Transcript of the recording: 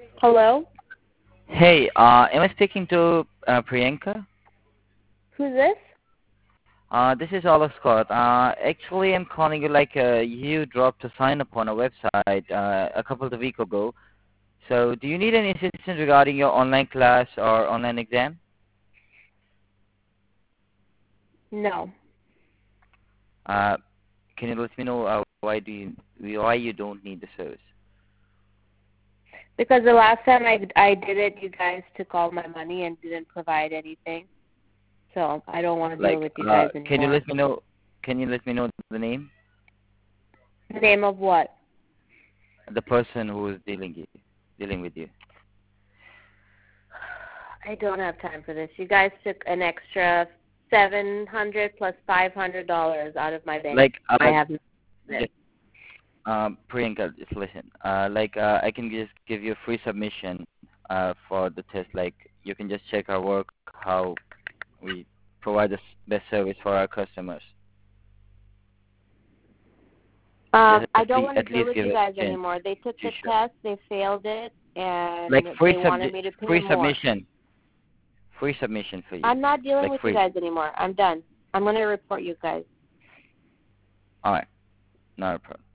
Hello? Hey, am I speaking to Priyanka? Who's this? This is Olive Scott. Actually, I'm calling you like you dropped a sign up on a website a couple of weeks ago. So, do you need any assistance regarding your online class or online exam? No. Uh, can you let me know why you don't need the service? Because the last time I did it, you guys took all my money and didn't provide anything. So I don't want to deal Like, with you guys can you anymore. let me know? Can you let me know the name, The name of what? the person who is dealing with you? I don't have time for this. You guys took an extra $700 plus $500 out of my bank. Like, I have this. just Priyanka, just listen. I can just give you a free submission for the test. Like, you can just check our work, how we provide the best service for our customers. Just I don't want to at deal least with give you it guys a chance. anymore. They took You the should. test, they failed it, Like, and they wanted me to pay more. free submission for you. I'm not dealing Like, with you free. guys anymore. I'm done. I'm going to report you guys. All right, not a problem.